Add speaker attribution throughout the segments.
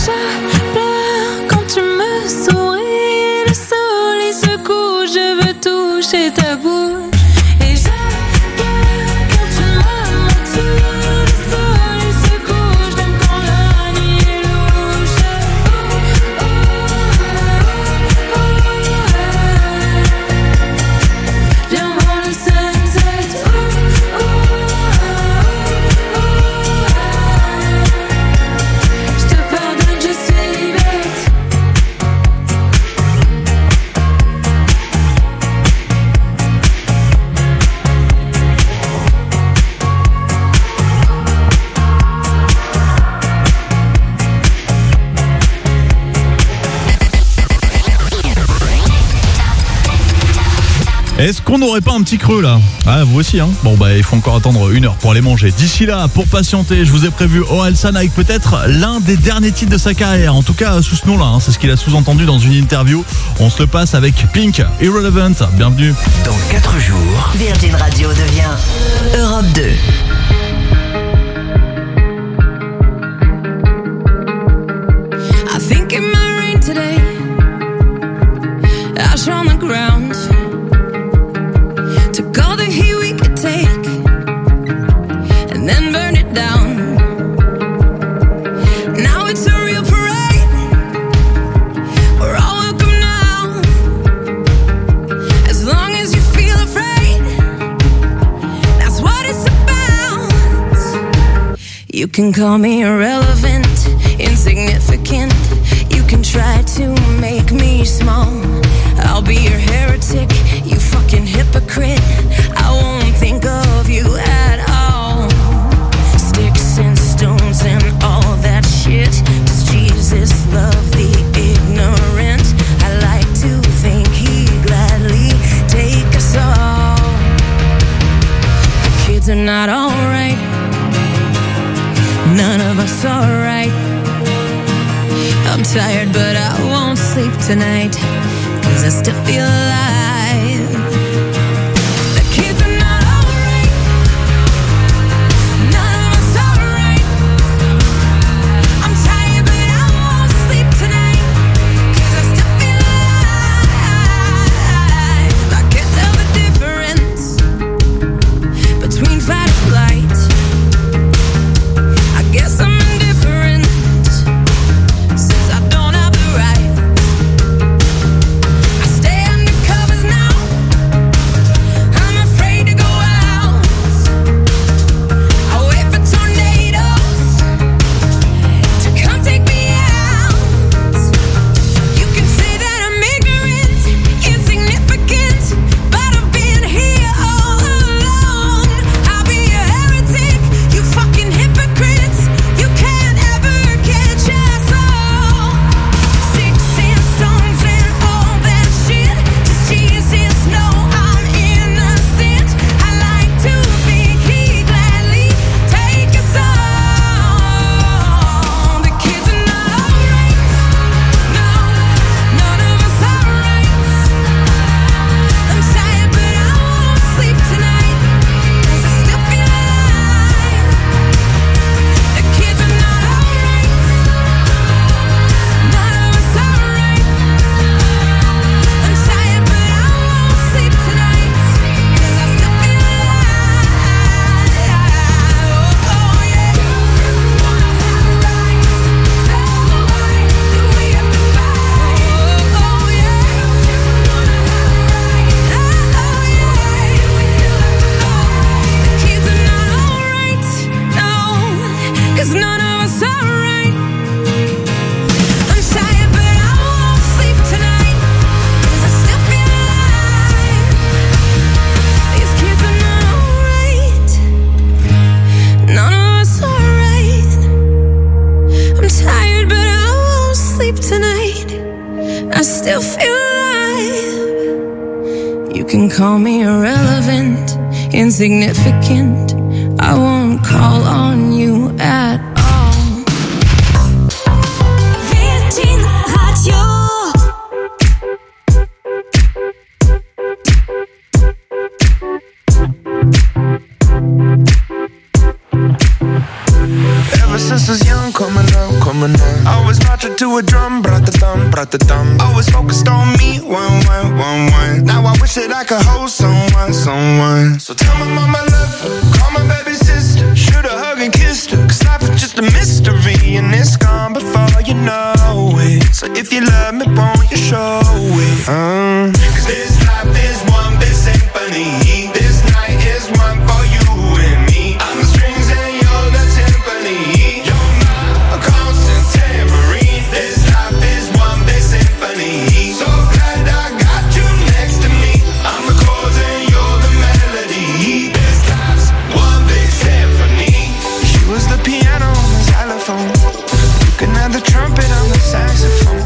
Speaker 1: je pleure quand tu me souris. Le soleil se couche, je veux toucher ta bouche. Et je pleure quand tu me mentis. Le soleil se couche, même quand la nuit est louche. Viens voir le sunset. Je te pardonne, je suis bête.
Speaker 2: Est-ce qu'on n'aurait pas un petit creux là? Ah, vous aussi hein. Bon bah il faut encore attendre 1 heure pour aller manger. D'ici là, pour patienter, je vous ai prévu Orelsan avec peut-être l'un des derniers titres de sa carrière. En tout cas sous ce nom là, hein. C'est ce qu'il a sous-entendu dans une interview. On se le passe avec Pink, Irrelevant. Bienvenue.
Speaker 3: Dans 4 jours, Virgin Radio devient Europe 2.
Speaker 1: I think it might rain today. Ash on the ground. Took all the heat we could take and then burn it down. Now it's a real parade. We're all welcome now. As long as you feel afraid, that's what it's about. You can call me irrelevant, insignificant. You can try to make me small. I'll be your heretic, you fucking hypocrite. I won't think of you at all. Sticks and stones and all that shit. Does Jesus love the ignorant? I like to think he'd gladly take us all. The kids are not alright. None of us are right. I'm tired but I won't sleep tonight, 'cause I still feel alive. The kids are not alright. None of us are right. I'm tired but I won't sleep tonight, 'cause I still feel alive. I can't tell the difference between fight or flight. I guess I'm indifferent, since I don't have the right. I stay undercover now. I'm afraid to go out. I wait for tornadoes to come take me out. You can say that I'm ignorant, insignificant, but I've been here all along. I'll be a heretic, you fucking hypocrites. You can't ever catch us all. Sticks and stones and all that shit. Does Jesus know I'm innocent? I like to think he'd gladly take us all. The kids are not alright. No, none of us are right. I'm tired but I won't sleep tonight, 'cause I still feel alive. The kids are not alright. None of us are right. I'm tired but I won't sleep tonight, 'cause I still feel alive. Oh yeah. Do we have to fight? Oh yeah. The kids are not alright. No, 'cause none of us are right. I'm tired but I won't sleep tonight, 'cause I still feel alive. These kids are not alright. None of us are right. I'm tired but I won't sleep tonight. I still feel alive. You can call me irrelevant, insignificant. I won't call on you at all. Virgin Radio.
Speaker 4: Ever since I was young, coming Eminem. Always marching to a drum, brought the thumb. Always focused on me, one. Now I wish that I could hold someone. So tell my mama I love her, call my baby sister. Shoot a hug and kissed her, cause life is just a mystery. And it's gone before you know it. So if you love me, won't you show it? Cause this life is one big symphony. This night is one for you and me. I'm the strings and you're the timpani. You're my constant tambourine. This life is one big symphony. So glad I got you next to me. I'm the chords and you're the melody. This life's one big symphony. She was the piano on the xylophone. You can have the trumpet on the saxophone.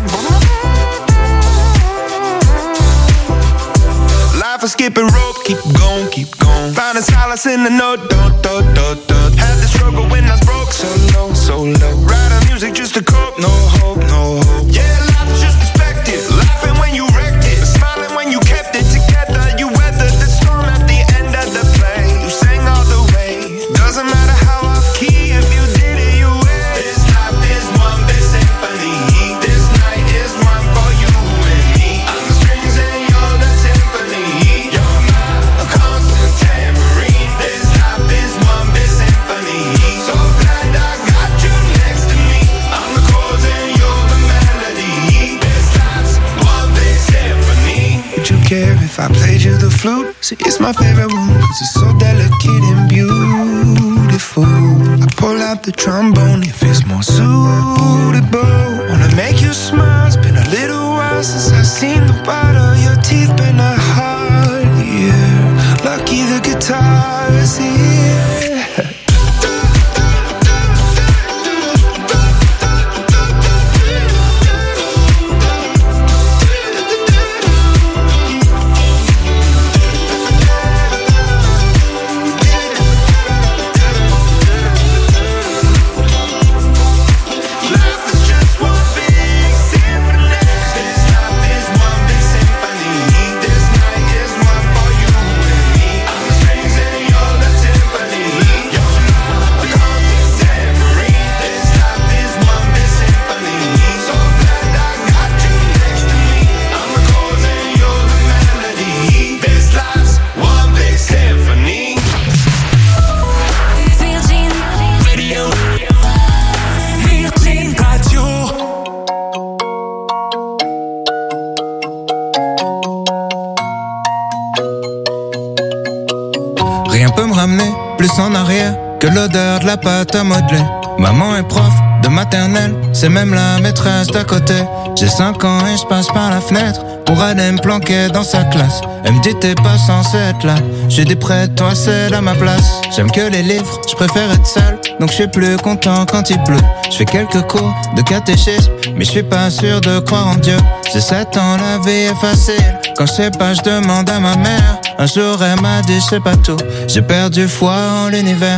Speaker 4: Life is skipping rope, keep going. Finding solace in the note, do. Had the struggle when I was broke, so low. Writing music just to cope, no hope. Yeah, life is just perspective. Laughing when you wrecked it, smiling when you kept it together. You weathered the storm at the end of the play. You sang all the way. Doesn't matter how off key, if you did it, you win. This life is one big symphony. This night is one for you and me. I'm the strings and you're the timpani. You're my constant tambourine. This life is one big symphony. So glad I got you next to me. I'm the chords and you're the melody. This life's one big symphony. Would you care if I played you the flute? See, it's my favorite one, cause it's so delicate and beautiful. I pull out the trombone if it's more suitable. Wanna make you smile, it's been a little while since I've seen the white of your teeth. Been a hard year, lucky the guitar is here.
Speaker 5: En arrière que l'odeur de la pâte à modeler. Maman est prof de maternelle, c'est même la maîtresse d'à côté. J'ai 5 ans et je passe par la fenêtre pour aller me planquer dans sa classe. Elle me dit t'es pas censé être là. J'ai dit près de toi c'est à ma place. J'aime que les livres, je préfère être seul. Donc je suis plus content quand il pleut. Je fais quelques cours de catéchisme, mais je suis pas sûr de croire en Dieu. J'ai 7 ans, la vie est facile. Quand je sais pas, je demande à ma mère. Un jour elle m'a dit je sais pas tout. J'ai perdu foi en l'univers.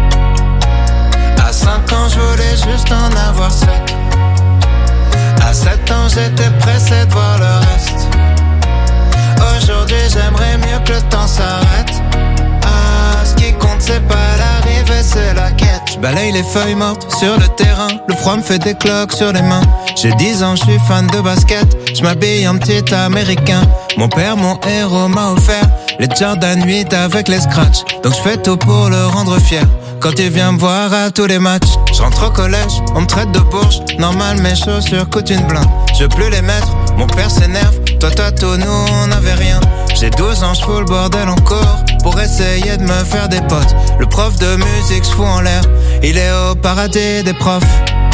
Speaker 5: À 5 ans je voulais juste en avoir 7. À 7 ans j'étais pressé de voir le reste. Aujourd'hui j'aimerais mieux que le temps s'arrête. Ah, ce qui compte c'est pas l'arrivée, c'est la quête. Je balaye les feuilles mortes sur le terrain. Le froid me fait des cloques sur les mains. J'ai 10 ans, je suis fan de basket. Je m'habille en petit américain. Mon père, mon héros, m'a offert les Jordan 8 avec les scratchs. Donc je fais tout pour le rendre fier. Quand il vient me voir à tous les matchs, je rentre au collège, on me traite de bourge. Normal, mes chaussures coûtent une blinde. Je veux plus les mettre, mon père s'énerve. Toi, tout, nous, on n'avait rien. J'ai 12 ans, je fous le bordel encore pour essayer de me faire des potes. Le prof de musique se fout en l'air. Il est au paradis des profs.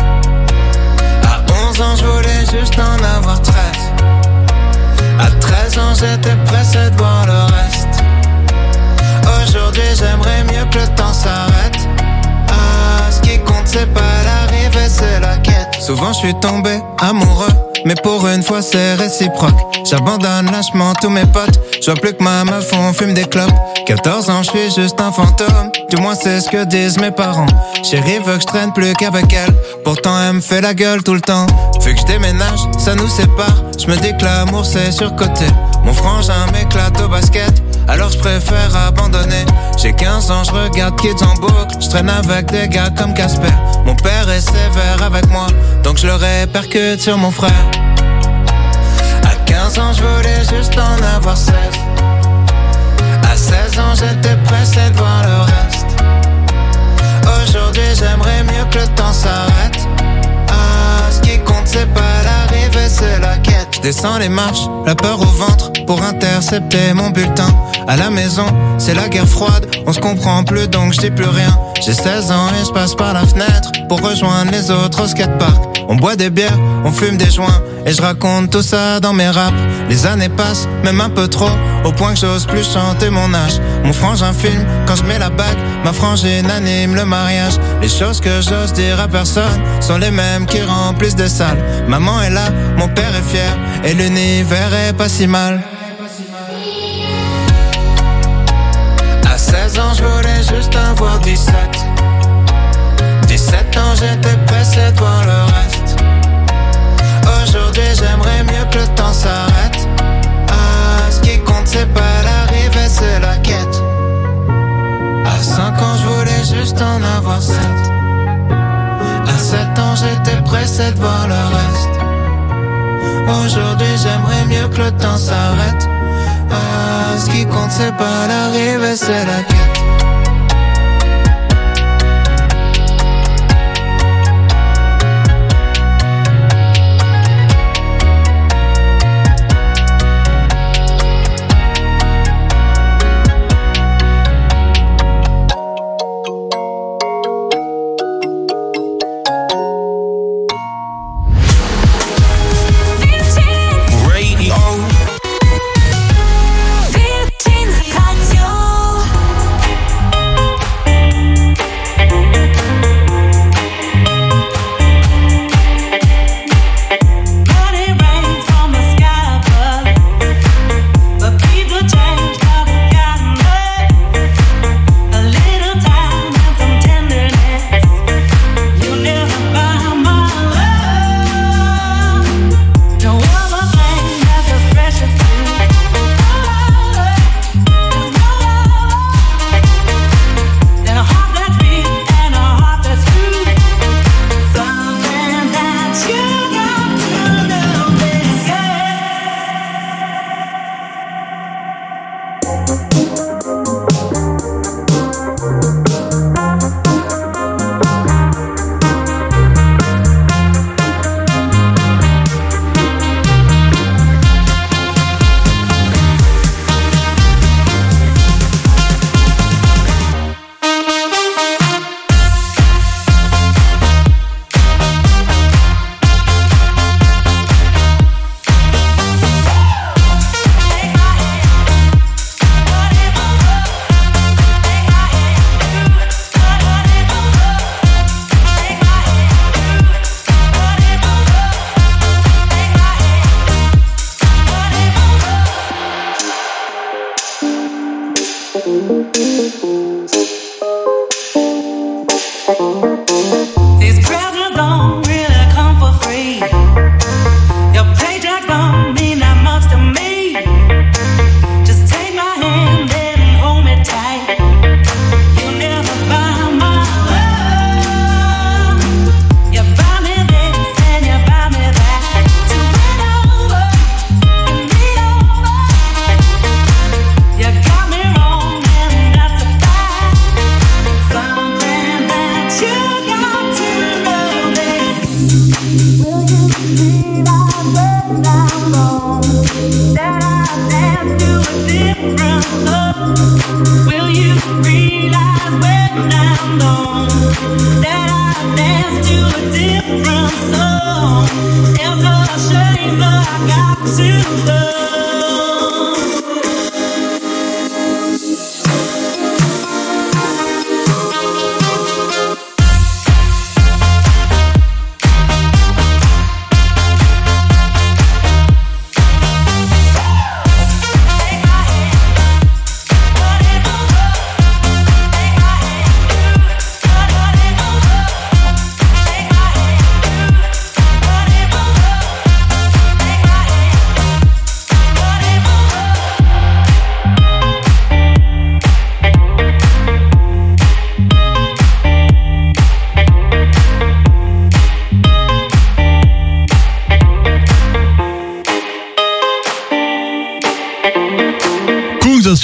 Speaker 5: À 11 ans, je voulais juste en avoir 13. À 13 ans, j'étais pressé de voir le reste. Aujourd'hui, j'aimerais mieux que le temps s'arrête. Ah, ce qui compte, c'est pas l'arrivée, c'est la quête. Souvent, je suis tombé amoureux, mais pour une fois, c'est réciproque. J'abandonne lâchement tous mes potes. Je vois plus que ma meuf, on fume des clopes. 14 ans, je suis juste un fantôme. Du moins, c'est ce que disent mes parents. Chérie veut que je traîne plus qu'avec elle. Pourtant, elle me fait la gueule tout le temps. Vu que je déménage, ça nous sépare. Je me dis que l'amour, c'est surcoté. Mon frangin m'éclate au basket. Alors je préfère abandonner. J'ai 15 ans, je regarde Kids en boucle. Je traîne avec des gars comme Casper. Mon père est sévère avec moi. que je le répercute sur mon frère. À 15 ans je voulais juste en avoir 16. À 16 ans j'étais pressé de voir le reste. Aujourd'hui j'aimerais mieux que le temps s'arrête. Ah, ce qui compte c'est pas l'arrivée, c'est la quête. Je descends les marches, la peur au ventre, pour intercepter mon bulletin. À la maison, c'est la guerre froide, on se comprend plus donc je dis plus rien. J'ai 16 ans et je passe par la fenêtre pour rejoindre les autres au skatepark. On boit des bières, on fume des joints et je raconte tout ça dans mes raps. Les années passent, même un peu trop, au point que j'ose plus chanter mon âge. Mon frangin filme quand je mets la bague, ma frangine anime le mariage. Les choses que j'ose dire à personne sont les mêmes qui remplissent des salles. Maman est là, mon père est fier et l'univers est pas si mal. À 16 ans je voulais juste avoir 17. 17 ans j'étais pressé de voir le reste. Aujourd'hui j'aimerais mieux que le temps s'arrête. Ah, ce qui compte c'est pas l'arrivée, c'est la quête. À 5 ans je voulais juste en avoir 7. À 7 ans j'étais pressé de voir le reste. Aujourd'hui j'aimerais mieux que le temps s'arrête. Ah, ce qui compte c'est pas l'arrivée, c'est la quête.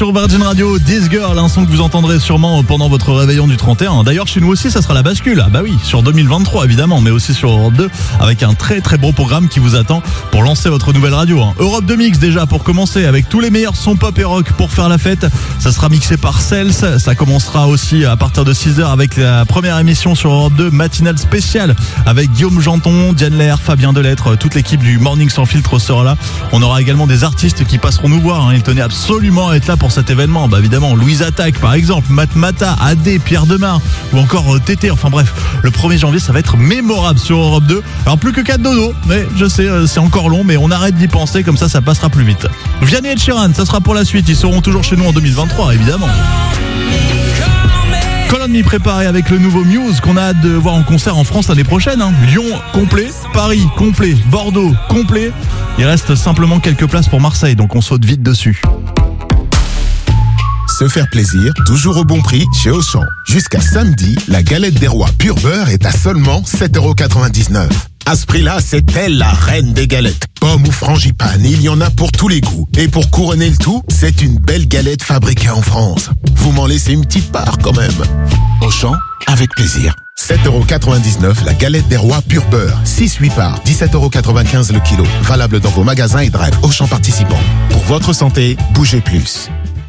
Speaker 2: sur Virgin Radio, This Girl, un son que vous entendrez sûrement pendant votre réveillon du 31. D'ailleurs, chez nous aussi, ça sera la bascule. Ah bah oui, sur 2023 évidemment, mais aussi sur Europe 2, avec un très très beau programme qui vous attend pour lancer votre nouvelle radio. Europe 2 Mix déjà pour commencer, avec tous les meilleurs sons pop et rock pour faire la fête. Ça sera mixé par Cels. Ça commencera aussi à partir de 6h avec la première émission sur Europe 2, matinale spéciale, avec Guillaume Janton, Diane Lair, Fabien Delettre, toute l'équipe du Morning Sans Filtre sera là. On aura également des artistes qui passeront nous voir. Ils tenaient absolument à être là pour cet événement. Bah évidemment, Louise Attaque par exemple, Matmata, AD, Pierre Demar ou encore Tété. Enfin bref, le 1er janvier, ça va être mémorable sur Europe 2. Alors plus que 4 dodo, mais je sais, c'est encore long, mais on arrête d'y penser, comme ça passera plus vite. Vianney et Sheeran, ça sera pour la suite. Ils seront toujours chez nous en 2023, évidemment. Call on Me préparé avec le nouveau Muse qu'on a hâte de voir en concert en France l'année prochaine. Lyon complet, Paris complet, Bordeaux complet. Il reste simplement quelques places pour Marseille, donc on saute vite dessus.
Speaker 6: Se faire plaisir, toujours au bon prix chez Auchan. Jusqu'à samedi, la galette des rois pur beurre est à seulement 7,99 €. À ce prix-là, c'est elle la reine des galettes. Pommes ou frangipane, il y en a pour tous les goûts. Et pour couronner le tout, c'est une belle galette fabriquée en France. Vous m'en laissez une petite part quand même. Auchan, avec plaisir. 7,99 € la galette des rois pur beurre. 6-8 parts, 17,95 € le kilo. Valable dans vos magasins et drive Auchan participants. Pour votre santé, bougez plus.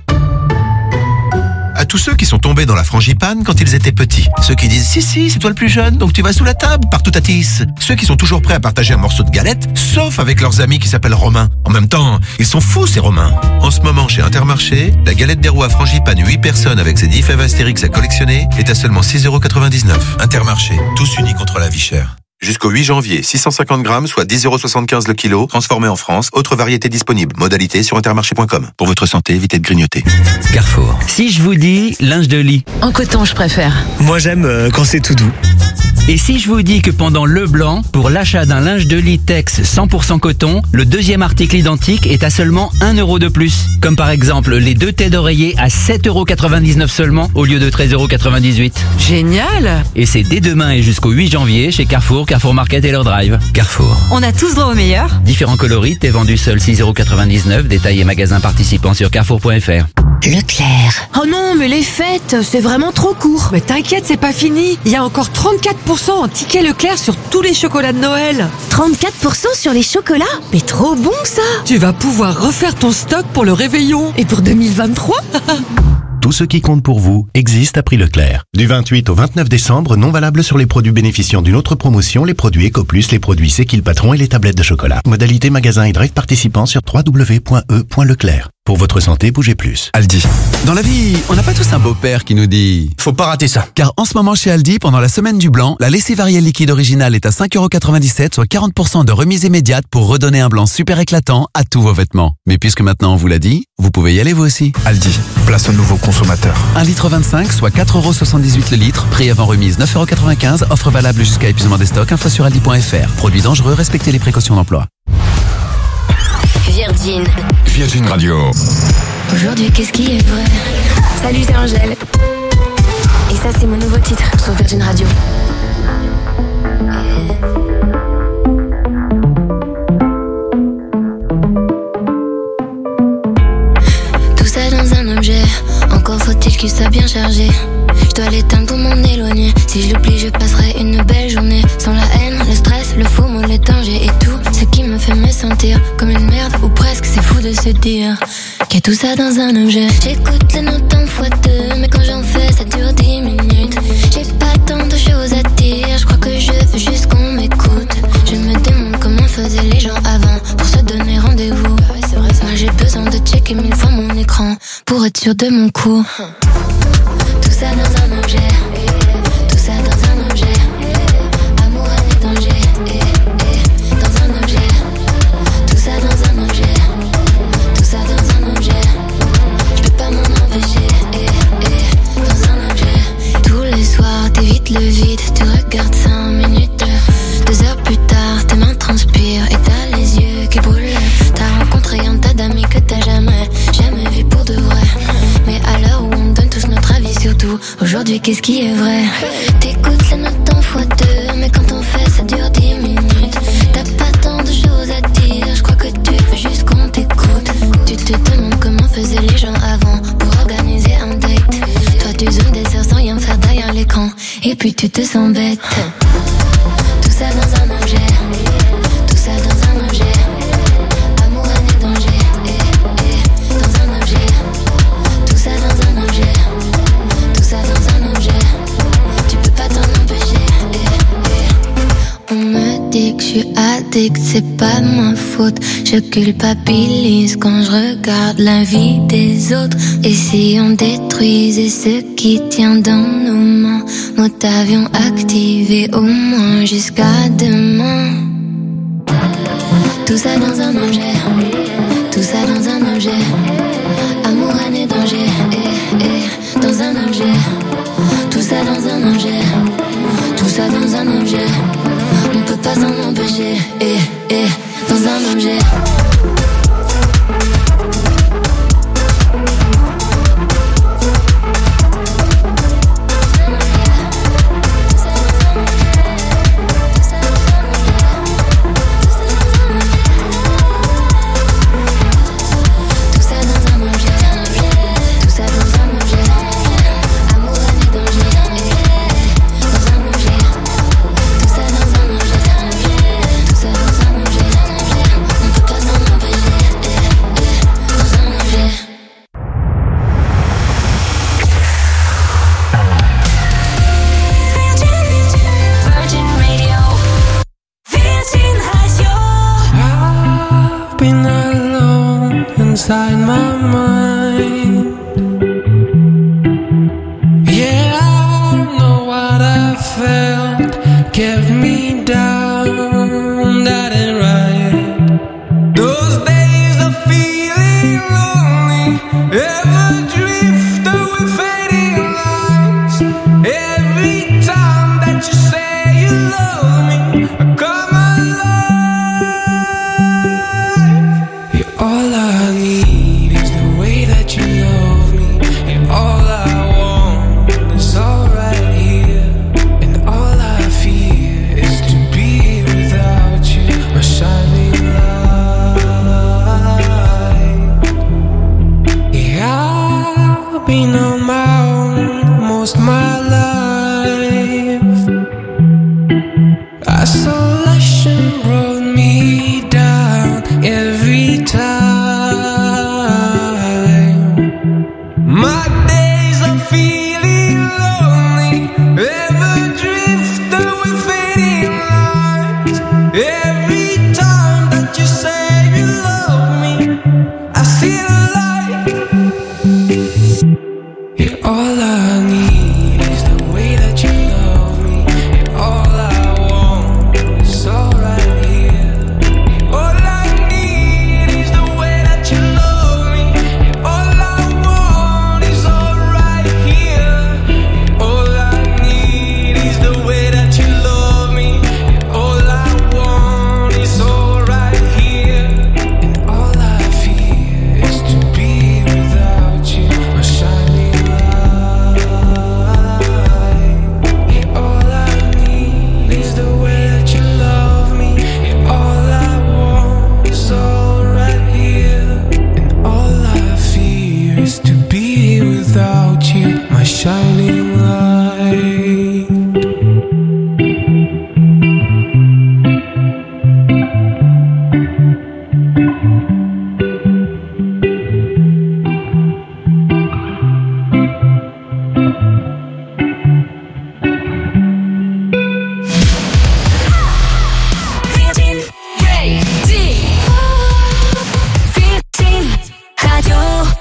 Speaker 7: À tous ceux qui sont tombés dans la frangipane quand ils étaient petits. Ceux qui disent si, c'est toi le plus jeune, donc tu vas sous la table, partout à tisse. Ceux qui sont toujours prêts à partager un morceau de galette, sauf avec leurs amis qui s'appellent Romain. En même temps, ils sont fous ces Romains. En ce moment, chez Intermarché, la galette des rois frangipane 8 personnes avec ses 10 fèves Astérix à collectionner est à seulement 6,99 €. Intermarché, tous unis contre la vie chère. Jusqu'au 8 janvier, 650 grammes, soit 10,75 € le kilo, transformé en France. Autre variété disponible. Modalité sur intermarché.com. Pour votre santé, évitez de grignoter.
Speaker 8: Carrefour. Si je vous dis linge de lit.
Speaker 9: En coton, je préfère.
Speaker 10: Moi, j'aime quand c'est tout doux.
Speaker 8: Et si je vous dis que pendant Leblanc, pour l'achat d'un linge de lit Tex 100% coton, le deuxième article identique est à seulement 1 € de plus. Comme par exemple les 2 têtes d'oreiller à 7,99 € seulement au lieu de 13,98 €.
Speaker 9: Génial!
Speaker 8: Et c'est dès demain et jusqu'au 8 janvier chez Carrefour, Carrefour Market et leur drive. Carrefour.
Speaker 9: On a tous droit au meilleur.
Speaker 8: Différents coloris, t'es vendu seul 6,99 €. Détails et magasins participants sur carrefour.fr.
Speaker 3: Leclerc.
Speaker 9: Oh non, mais les fêtes, c'est vraiment trop court. Mais t'inquiète, c'est pas fini. Il y a encore 34% en tickets Leclerc sur tous les chocolats de Noël.
Speaker 3: 34% sur les chocolats? Mais trop bon ça!
Speaker 9: Tu vas pouvoir refaire ton stock pour le réveillon. Et pour 2023?
Speaker 11: Tout ce qui compte pour vous existe à prix Leclerc. Du 28 au 29 décembre, non valable sur les produits bénéficiant d'une autre promotion, les produits EcoPlus, les produits C'est qui le patron et les tablettes de chocolat. Modalité magasin et drive participant sur www.e.leclerc. Pour votre santé, bougez plus.
Speaker 12: Aldi. Dans la vie, on n'a pas tous un beau-père qui nous dit « Faut pas rater ça ». Car en ce moment chez Aldi, pendant la semaine du blanc, la lessive Ariel liquide originale est à 5,97 €, soit 40% de remise immédiate pour redonner un blanc super éclatant à tous vos vêtements. Mais puisque maintenant on vous l'a dit, vous pouvez y aller vous aussi. Aldi, place au nouveau consommateur.
Speaker 8: 1,25 litre, soit 4,78 € le litre. Prix avant remise 9,95 €. Offre valable jusqu'à épuisement des stocks. Info sur aldi.fr. Produit dangereux, respectez les précautions d'emploi.
Speaker 3: Virgin
Speaker 12: Radio.
Speaker 1: Aujourd'hui, qu'est-ce qui est vrai? Salut, c'est Angèle. Et ça, c'est mon nouveau titre sur Virgin Radio. Tout ça dans un objet, encore faut-il qu'il soit bien chargé. Je dois l'éteindre pour m'en éloigner. Si je l'oublie, je passerai une belle journée. Sans la haine, le stress, le faux mot, les dangers et tout ce qui me fait me sentir comme une merde ou presque. C'est fou de se dire qu'il y a tout ça dans un objet. J'écoute les notes en x2, mais quand j'en fais, ça dure 10 minutes. J'ai pas tant de choses à dire, je crois que je veux juste qu'on m'écoute. Je me demande comment faisaient les gens avant pour se donner rendez-vous. Moi j'ai besoin de checker 1000 fois mon écran pour être sûr de mon coup. Tout ça dans un objet, tout ça dans un objet. Amour et danger, dans un objet. Tout ça dans un objet, tout ça dans un objet. Je peux pas m'en empêcher, dans un objet. Tous les soirs t'évites le vide, tu regardes 5 minutes. 2 heures plus tard, tes mains transpirent et t'as les yeux qui brûlent. T'as rencontré un tas d'amis que t'as jamais vu pour de vrai. Mais à l'heure où on donne tous notre avis sur tout, aujourd'hui qu'est-ce qui est vrai? T'écoutes les notes en x2, mais quand on fait ça dure 10 minutes. T'as pas tant de choses à dire, je crois que tu veux juste qu'on t'écoute. Tu te demandes comment faisaient les gens avant tu te sens bête. Tout ça dans un objet, tout ça dans un objet. Amour, haine et danger, dans un objet. Tout ça dans un objet, tout ça dans un objet. Tu peux pas t'en empêcher. On me dit que je suis addict, c'est pas de ma faute. Je culpabilise quand je regarde la vie des autres. Et si on détruisait ce qui tient dans nos mains, mode avion activé au moins jusqu'à demain. Tout ça dans un objet, tout ça dans un objet. Amour, haine et danger, dans un objet. Tout ça dans un objet, tout ça dans un objet. On peut pas s'en empêcher, dans un objet.
Speaker 13: Inside my mind, yeah, I know what I felt kept me down, that ain't right. Those days of feeling lonely, ever drift away fading lights. Every time that you say you love me, I come alive. You're all I need is the way that you love me. And all I want is all right here. And all I fear is to be without you, my shining light. Yeah, I've been on my own most my life. Isolation brought me down every time. My days of feeling lonely, ever drift away fading lights. Every time that you say you love me, I see the light. Yeah, all I need is the way that you love me. And all I want is all right here. All I need is the way that you love me. And all I want is all right here. All I need is the way that you love me. And all I want is all right here. And all I fear is to be without you, my shining light. And all I need is the way that you love me. And all I want is all right here. And all I fear is to be without you, my shining light.
Speaker 1: Virgin Radio.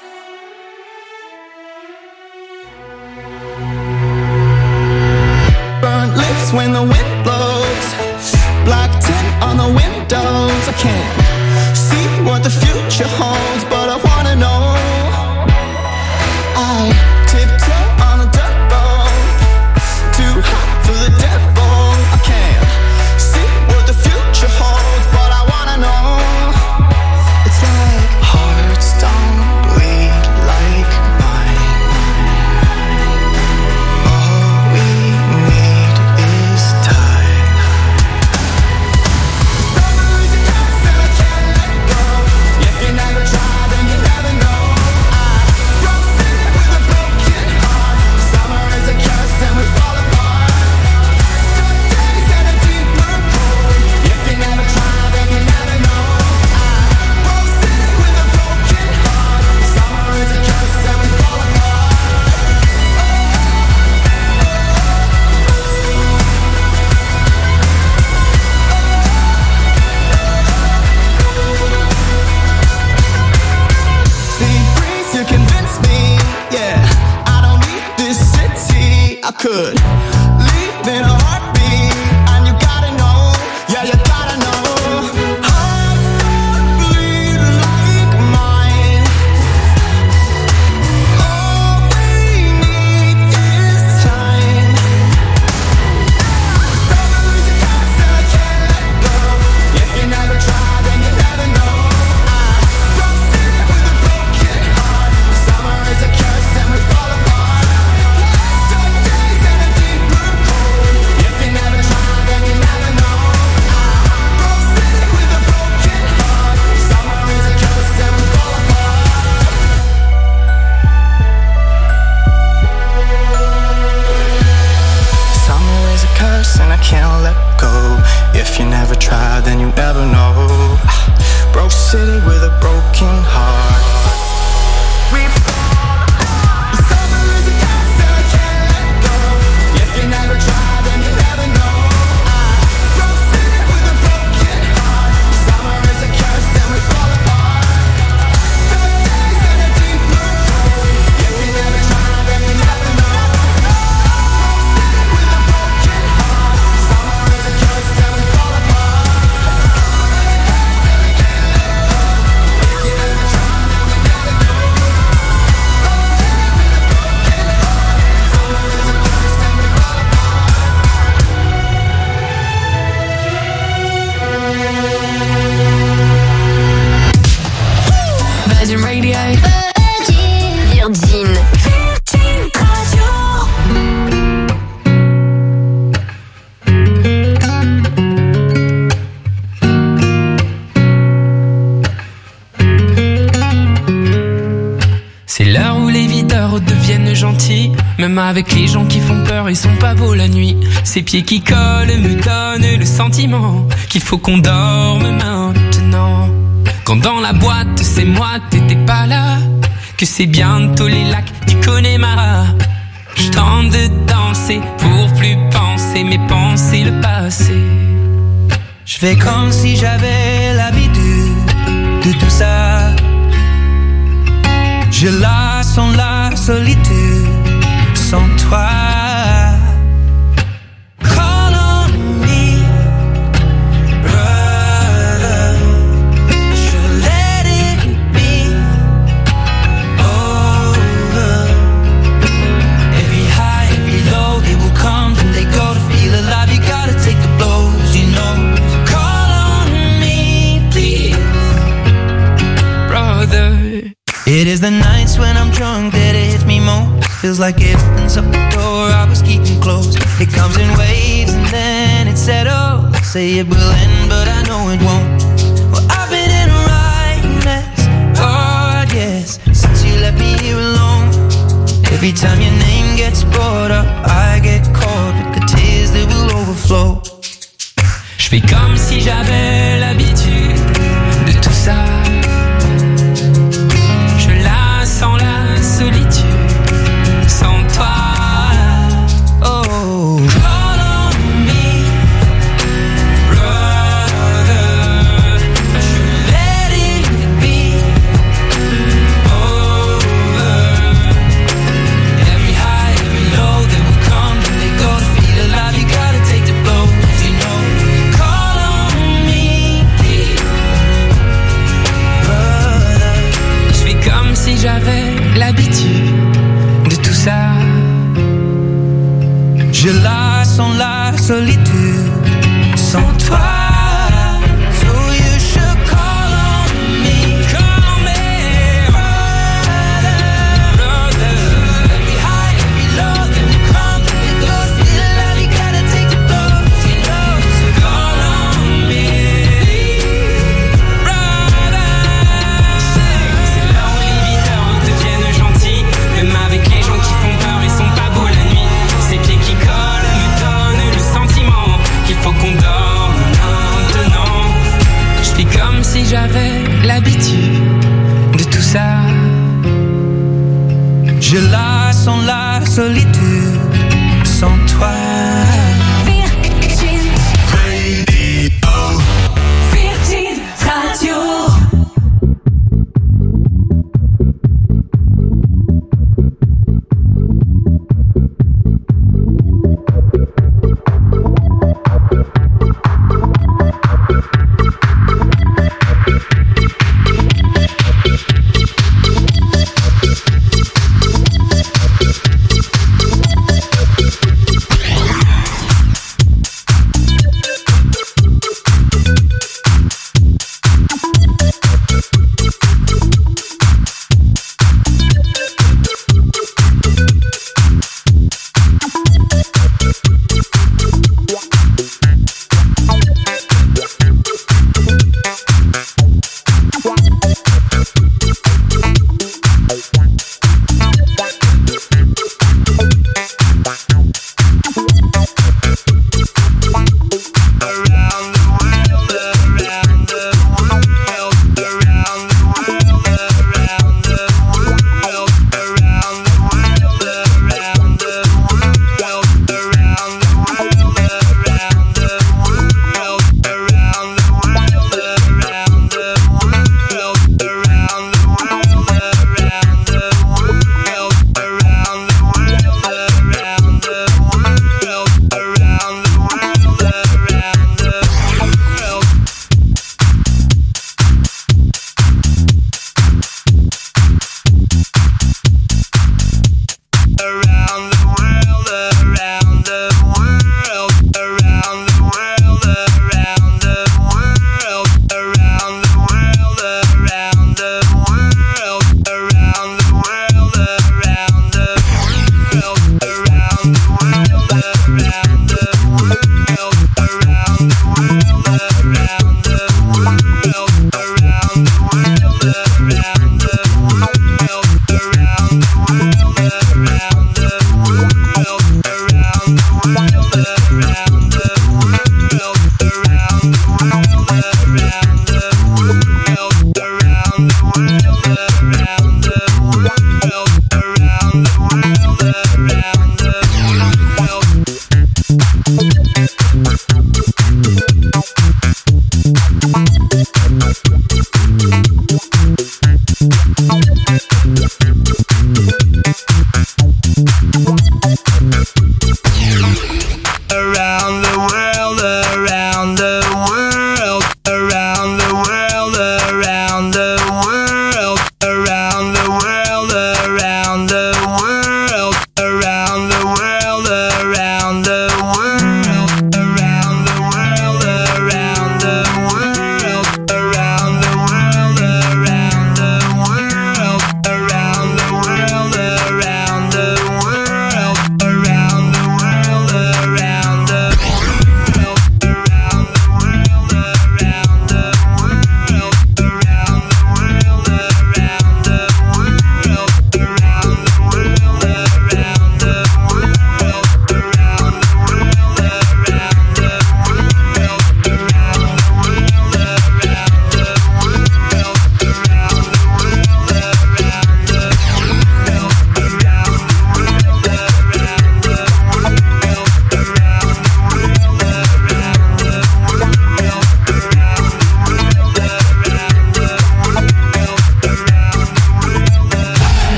Speaker 14: Burnt lips when the wind blows. Black tint on the windows. I can't see what the future holds, but I wanna know. I tiptoe on a dirt road, too hot for the devil. I can't see what the future holds, but I wanna know. It's like hearts don't bleed like mine. All we need is time. Summer is a curse and I can't let go. You can never try could leave in a heartbeat, and you gotta know, yeah, you gotta know. Hearts that bleed like mine. All we need is time. Summer is a curse and I can't let go. If you never try, then you never know. Don't sit with a broken heart. Summer is a curse and we fall apart. Dark days and a deeper cold. If you never try, then you never know. Don't sit with a broken heart. Summer is a curse and we fall apart. Summer is a curse and I can't let go. If you never try, then you never know. Broke city with a broken heart. We fall apart. Summer is a curse and I can't let go. If you never try, then you never know. Broke city with a broken heart. Summer is a curse and we fall apart. Dark days and a deeper cold. If you never try, then you never know. Broke city with a broken heart. Summer is a curse and we fall apart.
Speaker 1: Virgin Radio. Virgin. Virgin Radio.
Speaker 15: C'est l'heure où les videurs deviennent gentils. Même avec les gens qui font peur, ils sont pas beaux la nuit. Ces pieds qui collent me donnent le sentiment qu'il faut qu'on dorme maintenant. Quand dans la boîte c'est moi, t'étais pas là. Que c'est bientôt les lacs du Connemara. Je tente de danser pour plus penser mes pensées le passé.
Speaker 5: Je fais comme si j'avais l'habitude de tout ça. Je la sens la solitude sans toi. Call on me, brother. Should let it be over. Every high, every low, they will come and they go. To feel alive, you gotta take the blows, you know. Call on me, please,
Speaker 15: brother.
Speaker 5: It is the nights when I'm drunk that it hits me most. Feels like it opens up the door I was keeping closed. It comes in waves and then it settles. Say it will end, but I know it won't. Well, I've been in a right mess, oh yes, since you left me here alone. Every time your name gets brought up, I get caught with the tears that will overflow.
Speaker 15: Je fais comme si j'avais l'habitude de tout ça. Sans la solitude, sans toi.
Speaker 5: Oh,
Speaker 15: call on me, brother. Should let it be over. Every high, every low, they will come and they go. To feel alive, you gotta take the blows, you know. Call on me, please,
Speaker 5: brother.
Speaker 15: Je fais comme si j'avais l'habitude de tout ça.
Speaker 5: Je la sens la solitude sans toi. So you should call on me.
Speaker 15: Call on me, brother.
Speaker 5: Every high, every low, then you come, then you go. Still alive, you gotta take the blows, you know. So
Speaker 15: Call on me, brother. C'est là où les videurs deviennent gentils. Même avec les gens qui font peur, ils sont pas beaux la nuit. Ces pieds qui collent me donnent le sentiment qu'il faut qu'on dorme maintenant. Je fais comme si j'avais l'habitude de tout ça.
Speaker 5: Je la sens la solitude sans toi.
Speaker 1: Virgin Radio.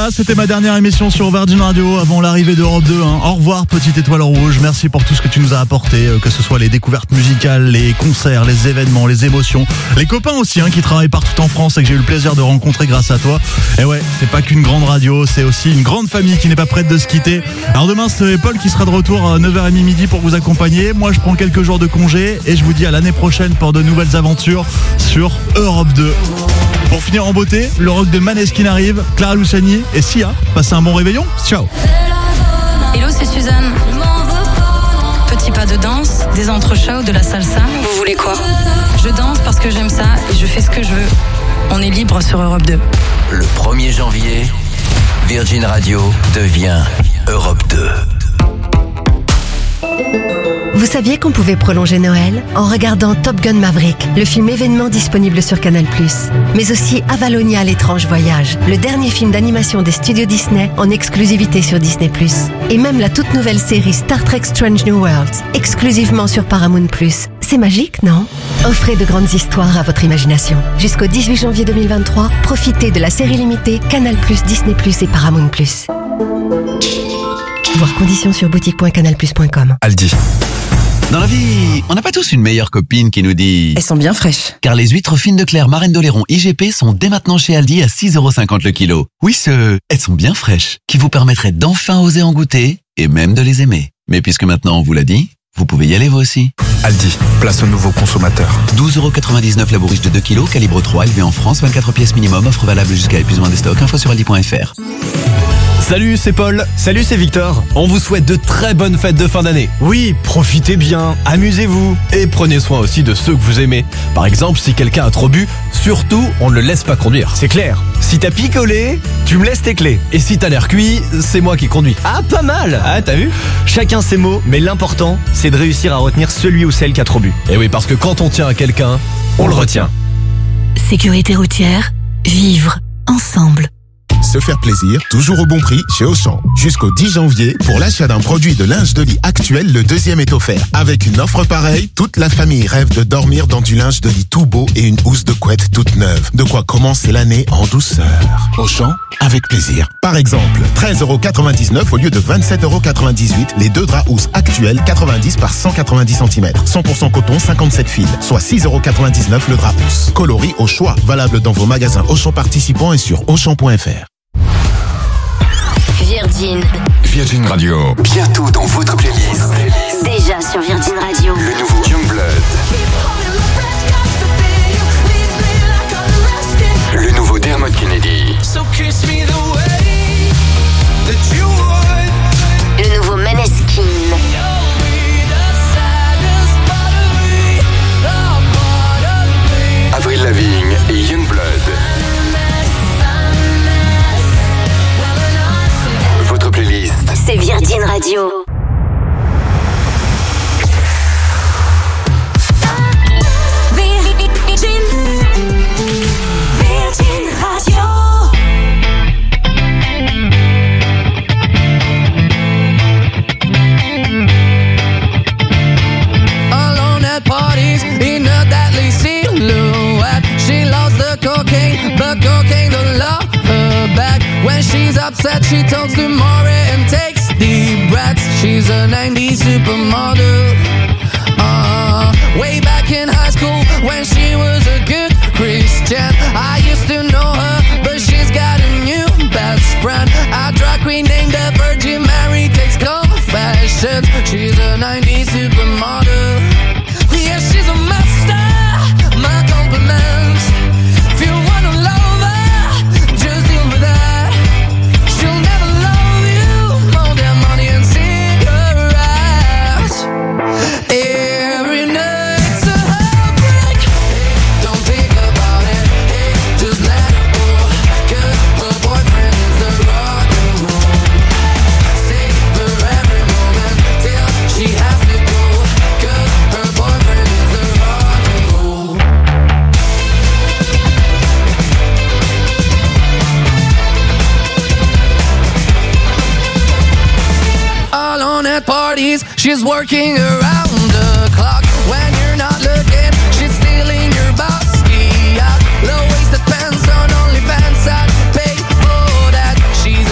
Speaker 2: Voilà, c'était ma dernière émission sur Virgin Radio avant l'arrivée d'Europe 2. Au revoir, petite étoile rouge. Merci pour tout ce que tu nous as apporté, que ce soit les découvertes musicales, les concerts, les événements, les émotions. Les copains aussi qui travaillent partout en France et que j'ai eu le plaisir de rencontrer grâce à toi. Et ouais, c'est pas qu'une grande radio, c'est aussi une grande famille qui n'est pas prête de se quitter. Alors demain, c'est Paul qui sera de retour à 9h30 midi pour vous accompagner. Moi, je prends quelques jours de congé et je vous dis à l'année prochaine pour de nouvelles aventures sur Europe 2. Pour finir en beauté, le rock de Maneskin arrive, Clara Luciani et Sia. Passez un bon réveillon, ciao.
Speaker 16: Hello, c'est Suzanne. Petit pas de danse, des entrechats ou de la salsa. Vous voulez quoi? Je danse parce que j'aime ça et je fais ce que je veux. On est libre sur Europe 2.
Speaker 17: Le 1er janvier, Virgin Radio devient Europe 2.
Speaker 18: Vous saviez qu'on pouvait prolonger Noël en regardant Top Gun Maverick, le film événement disponible sur Canal+, mais aussi Avalonia l'étrange voyage, le dernier film d'animation des studios Disney en exclusivité sur Disney+, et même la toute nouvelle série Star Trek Strange New Worlds, exclusivement sur Paramount+. C'est magique, non? Offrez de grandes histoires à votre imagination. Jusqu'au 18 janvier 2023, profitez de la série limitée Canal+, Disney+, et Paramount+. Voir conditions sur boutique.canalplus.com.
Speaker 12: Aldi. Dans la vie, on n'a pas tous une meilleure copine qui nous dit...
Speaker 19: Elles sont bien fraîches.
Speaker 12: Car les huîtres fines de Claire Marraine d'Oléron IGP sont dès maintenant chez Aldi à 6,50€ le kilo. Oui, elles sont bien fraîches, qui vous permettraient d'enfin oser en goûter et même de les aimer. Mais puisque maintenant on vous l'a dit, vous pouvez y aller vous aussi.
Speaker 20: Aldi, place au nouveau consommateur.
Speaker 12: 12,99€ la bourriche de 2 kg, calibre 3, élevé en France, 24 pièces minimum, offre valable jusqu'à épuisement des stocks, info sur aldi.fr.
Speaker 21: Salut, c'est Paul. Salut, c'est Victor. On vous souhaite de très bonnes fêtes de fin d'année. Oui, profitez bien, amusez-vous et prenez soin aussi de ceux que vous aimez. Par exemple, si quelqu'un a trop bu, surtout, on ne le laisse pas conduire. C'est clair. Si t'as picolé, tu me laisses tes clés. Et si t'as l'air cuit, c'est moi qui conduis. Ah, pas mal. Ah, t'as vu? Chacun ses mots, mais l'important, c'est de réussir à retenir celui ou celle qui a trop bu. Et oui, parce que quand on tient à quelqu'un, on le retient.
Speaker 22: Sécurité routière, vivre ensemble.
Speaker 6: Se faire plaisir, toujours au bon prix chez Auchan. Jusqu'au 10 janvier, pour l'achat d'un produit de linge de lit actuel, le deuxième est offert. Avec une offre pareille, toute la famille rêve de dormir dans du linge de lit tout beau et une housse de couette toute neuve. De quoi commencer l'année en douceur. Auchan, avec plaisir. Par exemple, 13,99€ au lieu de 27,98€, les deux draps housses actuels 90 par 190 cm. 100% coton, 57 fils, soit 6,99€ le drap housse. Coloris au choix, valable dans vos magasins Auchan participants et sur Auchan.fr.
Speaker 23: Virgin Radio, bientôt dans votre playlist.
Speaker 24: Déjà sur Virgin Radio.
Speaker 23: Le nouveau Youngblood. Le nouveau Dermot Kennedy.
Speaker 24: Le nouveau Maneskin.
Speaker 23: Avril Lavigne et Youngblood. Votre playlist,
Speaker 24: c'est Virgin Radio. Virgin Radio.
Speaker 15: Alone at parties in a deadly silhouette. She loves the cocaine, but cocaine don't love her back. When she's upset, she talks to Maury and takes deep breaths. She's a 90s supermodel. Way back in high school, when she was a good Christian, I used to know her, but she's got a new best friend. A drag queen named the Virgin Mary takes confessions. She's a 90s supermodel. Yeah, she's a master. My compliments. If you wanna love her, just deal with her. She'll never love you more than money and cigarettes. Every night's a heartbreak. Don't think about it. Hey, just let it go. 'Cause her boyfriend is the rock and roll. Savor every moment till she has to go. 'Cause her boyfriend is the rock and roll. Alone at parties, she's working around the clock. When you're not looking, she's stealing your bossy out. Low-waisted pants on OnlyFans, I'd pay for that. She's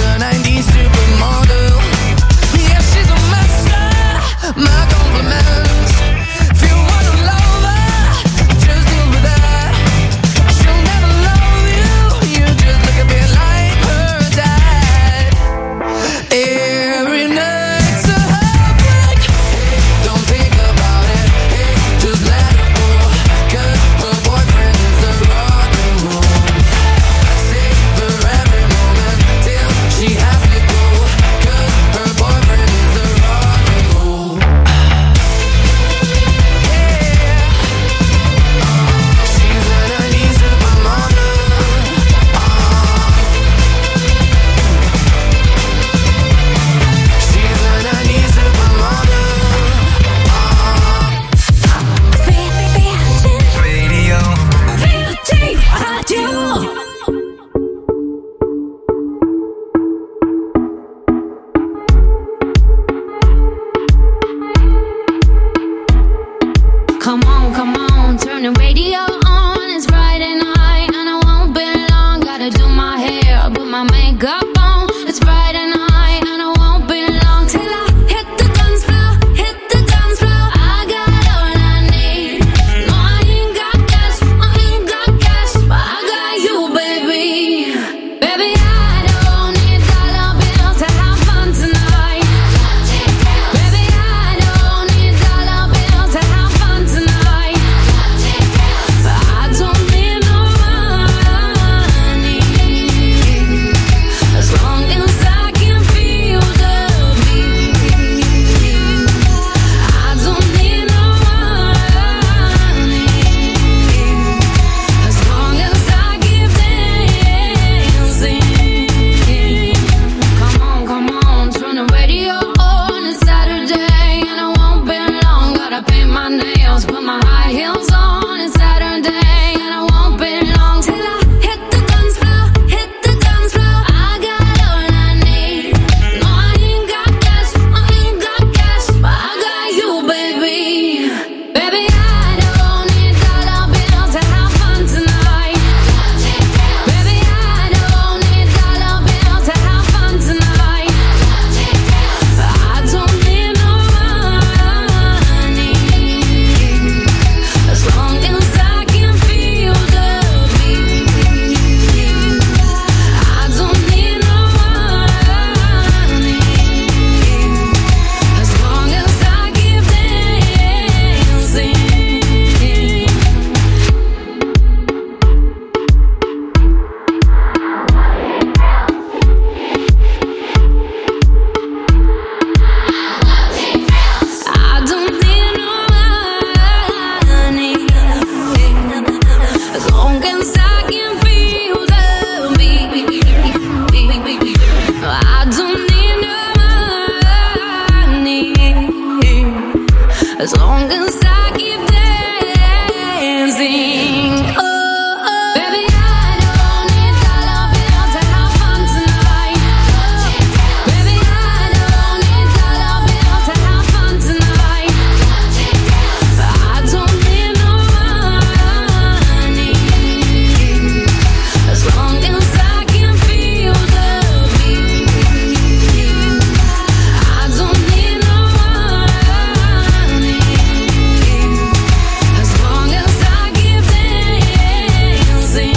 Speaker 1: Come on, turn the radio on. It's Friday night and I won't be long. Gotta do my hair, put my makeup on. It's Friday night and I won't be long till I hit the dance floor, hit the dance floor. I got all I need. No, I ain't got cash, but I got you, baby. Baby, I don't need dollar bills to have fun tonight. Baby, I don't need dollar bills to have fun tonight. But I don't need no money, as long as I can feel the beat. I don't need no money, as long as I keep dancing. Come on, turn the radio on. It's Saturday and I won't be long. Gotta paint my nails, put my high heels on. It's Saturday and I won't be long till I hit the dance floor, hit the dance floor. I got all I need. No, I ain't got cash, but I got you, baby. Baby, I don't need dollar bills to have fun tonight. Baby, I don't need dollar bills to have fun tonight. But I don't need no money, as long as I can feel the beat. I don't need no money, as long as I keep dancing. I don't need no money, as long as I can feel the beat. I don't need no money, as long as I keep dancing. Oh, baby, I don't need dollar bills to have fun tonight. Baby, I don't need dollar bills to have fun tonight. But I don't need no money, as long as I can feel the beat. I don't need no money, as long as I keep dancing.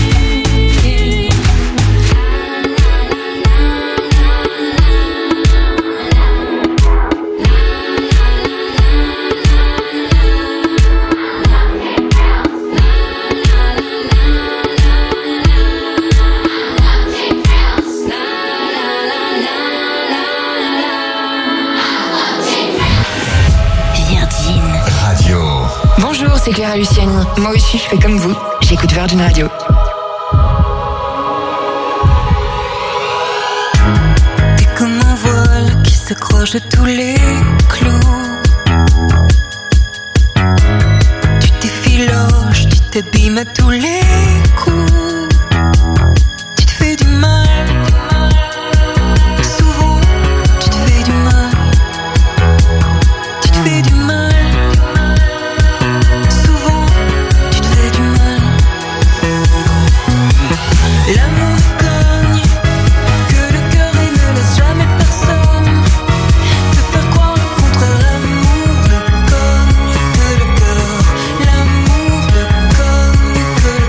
Speaker 24: Virgin
Speaker 23: Radio.
Speaker 4: Bonjour, c'est Clara Luciani. Moi aussi, je fais comme vous. J'écoute Virgin Radio.
Speaker 7: T'es comme un voile qui s'accroche à tous les clous. Tu t'effiloches, tu t'abîmes à tous les coups. Tu te fais du mal. Souvent, tu te fais du mal. Tu te fais du mal. Souvent, tu te fais du mal. L'amour cogne, que le cœur et ne laisse jamais personne te faire croire le contraire. L'amour le cogne, que le cœur. L'amour le cogne, que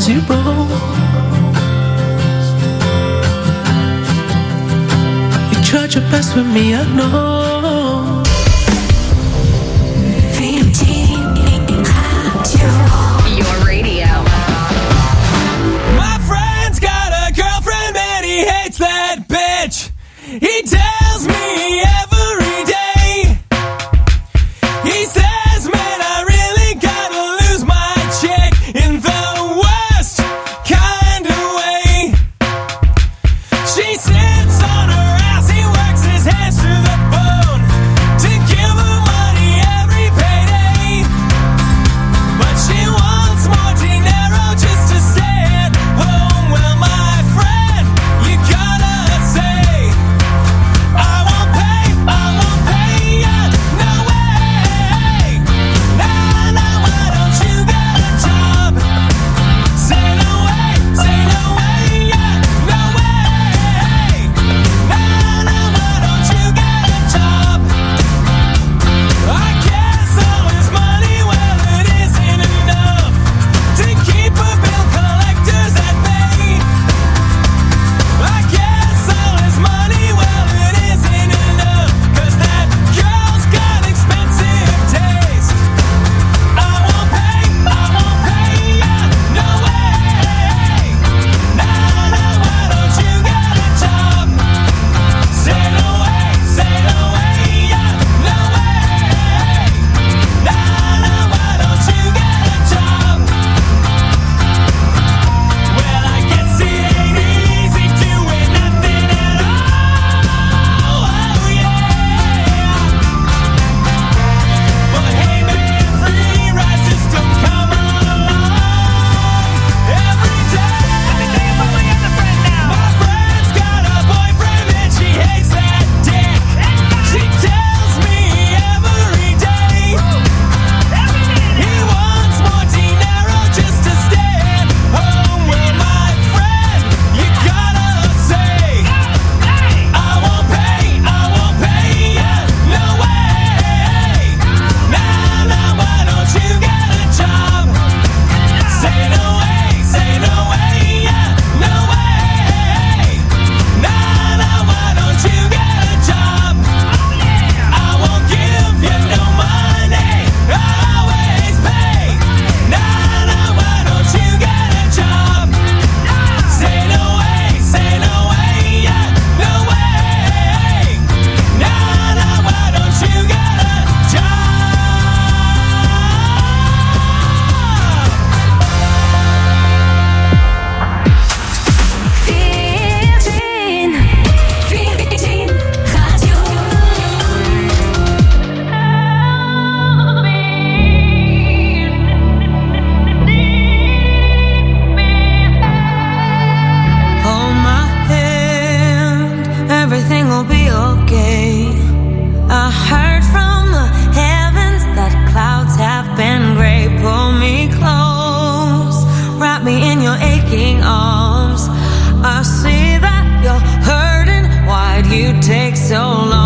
Speaker 13: 0. You tried your best with me, I know.
Speaker 1: Your radio.
Speaker 13: My friend's got a girlfriend and he hates that bitch. He tells me every day. He says, man, I really gotta lose my chick in the worst kind of way. She sits on her ass, he works his hands to the bone to give her money every payday. But she wants more dinero just to stay at home. Well, my friend, you gotta say, I won't pay ya, no way. Nah, nah, why don't you get a job? Say no way, yeah, no way. Nah, nah, why don't you get a job? I guess all his money, well, it isn't enough to keep her bill collectors at bay. I guess all his money, well, it isn't enough, 'cause that girl's got expensive taste. I won't pay ya, no way. Nah, nah, why don't you get a job? Say no way, yeah, no way. Nah, nah, why don't you get a job? Well, I guess it ain't easy doing nothing at all. Oh, yeah. But hey, man, free rides just don't come along every day. My friend's got a boyfriend and she hates that dick. She tells me every day he wants more dinero just to stay at home. Well, my friend, you gotta say, I won't pay ya, no way. Nah, nah, why don't you get a job? Say no way, yeah, no way. Nah, nah, why don't you get a job? I won't give you no money, I always pay. Nah, nah, why don't you get a job? Say no way, yeah, no way. Nah, nah, why don't you get a job?
Speaker 24: Virgin Radio.
Speaker 7: Hold my hand, everything will be okay. I heard from the heavens that clouds have been gray. Pull me close, wrap me in your aching arms. I see that you're hurting, why'd you take so long?